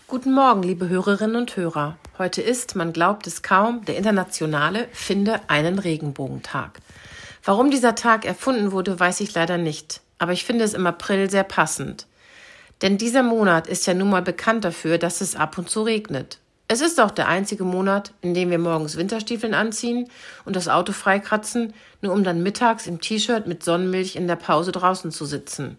Guten Morgen, liebe Hörerinnen und Hörer. Heute ist, man glaubt es kaum, der internationale Finde einen Regenbogentag. Warum dieser Tag erfunden wurde, weiß ich leider nicht. Aber ich finde es im April sehr passend. Denn dieser Monat ist ja nun mal bekannt dafür, dass es ab und zu regnet. Es ist auch der einzige Monat, in dem wir morgens Winterstiefeln anziehen und das Auto freikratzen, nur um dann mittags im T-Shirt mit Sonnenmilch in der Pause draußen zu sitzen.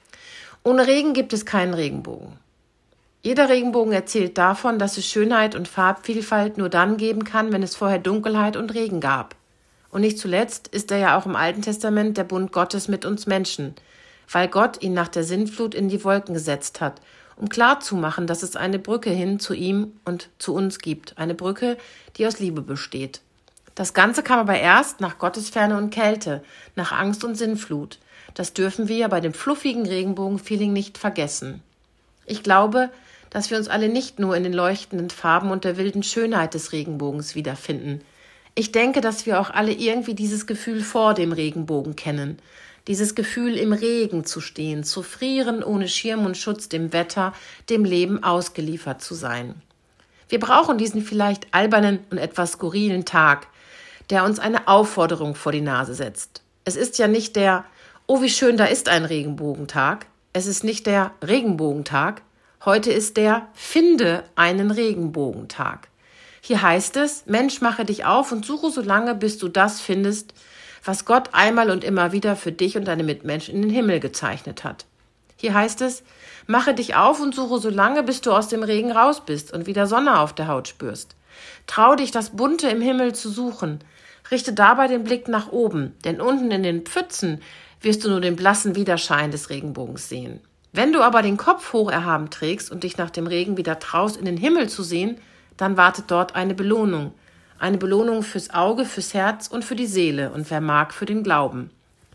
Ohne Regen gibt es keinen Regenbogen. Jeder Regenbogen erzählt davon, dass es Schönheit und Farbvielfalt nur dann geben kann, wenn es vorher Dunkelheit und Regen gab. Und nicht zuletzt ist er ja auch im Alten Testament der Bund Gottes mit uns Menschen, weil Gott ihn nach der Sintflut in die Wolken gesetzt hat, um klarzumachen, dass es eine Brücke hin zu ihm und zu uns gibt, eine Brücke, die aus Liebe besteht. Das Ganze kam aber erst nach Gottesferne und Kälte, nach Angst und Sintflut. Das dürfen wir bei dem fluffigen Regenbogen-Feeling nicht vergessen. Ich glaube, dass wir uns alle nicht nur in den leuchtenden Farben und der wilden Schönheit des Regenbogens wiederfinden. Ich denke, dass wir auch alle irgendwie dieses Gefühl vor dem Regenbogen kennen. Dieses Gefühl, im Regen zu stehen, zu frieren, ohne Schirm und Schutz dem Wetter, dem Leben ausgeliefert zu sein. Wir brauchen diesen vielleicht albernen und etwas skurrilen Tag, der uns eine Aufforderung vor die Nase setzt. Es ist ja nicht der "Oh, wie schön, da ist ein Regenbogentag". Es ist nicht der Regenbogentag. Heute ist der "Finde einen Regenbogentag". Hier heißt es, Mensch, mache dich auf und suche so lange, bis du das findest, was Gott einmal und immer wieder für dich und deine Mitmenschen in den Himmel gezeichnet hat. Hier heißt es, mache dich auf und suche so lange, bis du aus dem Regen raus bist und wieder Sonne auf der Haut spürst. Trau dich, das Bunte im Himmel zu suchen. Richte dabei den Blick nach oben, denn unten in den Pfützen wirst du nur den blassen Widerschein des Regenbogens sehen. Wenn du aber den Kopf hoch erhaben trägst und dich nach dem Regen wieder traust, in den Himmel zu sehen, dann wartet dort eine Belohnung. Eine Belohnung fürs Auge, fürs Herz und für die Seele und wer mag, für den Glauben.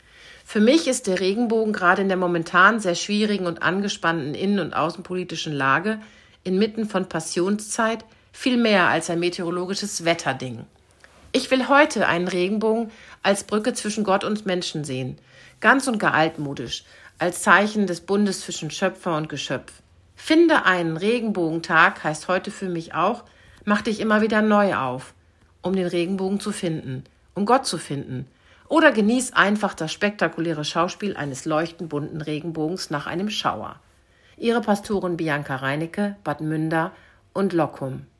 Für mich ist der Regenbogen gerade in der momentan sehr schwierigen und angespannten innen- und außenpolitischen Lage inmitten von Passionszeit viel mehr als ein meteorologisches Wetterding. Ich will heute einen Regenbogen als Brücke zwischen Gott und Menschen sehen, ganz und gar altmodisch, als Zeichen des Bundes zwischen Schöpfer und Geschöpf. Finde einen Regenbogentag heißt heute für mich auch, mach dich immer wieder neu auf, um den Regenbogen zu finden, um Gott zu finden. Oder genieß einfach das spektakuläre Schauspiel eines leuchtend bunten Regenbogens nach einem Schauer. Ihre Pastorin Bianca Reinecke, Bad Münder und Lockum.